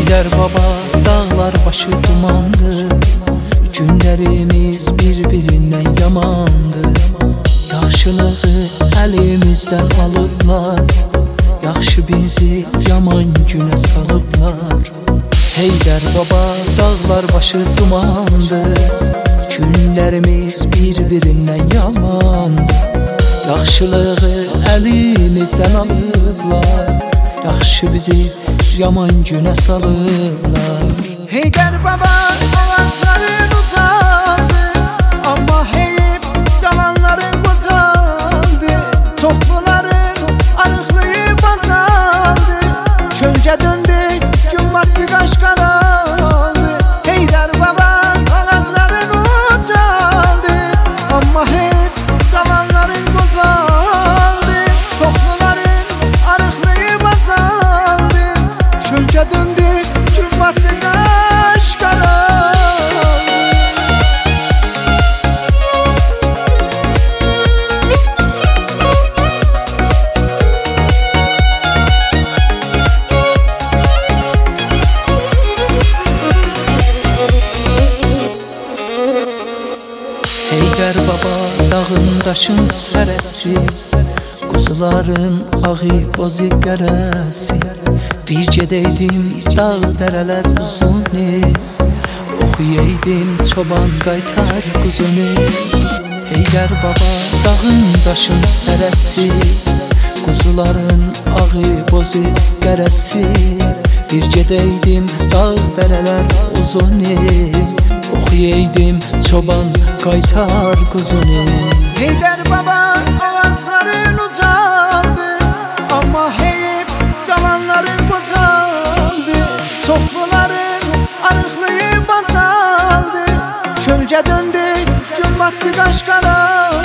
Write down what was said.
Heydər baba, dağlar başı dumandı, günlərimiz bir-birindən yamandı. Yaxşılığı əlimizdən alıblar, yaxşı bizi yaman günə salıblar. Heydər baba, dağlar başı dumandı, günlərimiz bir-birindən yamandı. Yaxşılığı əlimizdən alıblar, yaxşı bizi yaman günə salıblar. Heydər baba, ağaçların ucaldı, amma heyif cavanların qocaldı. Toxluların arıqlayıb acaldı, kölgə döndü, gün batdı, qaş qaraldı. Heydər baba, ağaçların ucaldı, amma heyif cavanların qocaldı. Toxluların arıqlayıb acaldı, kölgə döndü, gün batdı, qaş qaraldı. Heydər baba, dağın daşın sərəsi, quzuların ağı bozu qərəsi. Bir gedəydim dağ dərələr uzunu, oxuyaydım çoban qaytar quzunu. Heydər baba, dağın daşın sərəsi, quzuların ağı bozu qərəsi. Bir gedəydim dağ dərələr uzunu, oxuyaydım çoban qaytar quzunu. Heydər baba, ağaçların ucaldı, amma heyif cavanların qocaldı. Toxluların arıqlayıb acaldı, kölgə döndü, gün batdı, qaş qaraldı.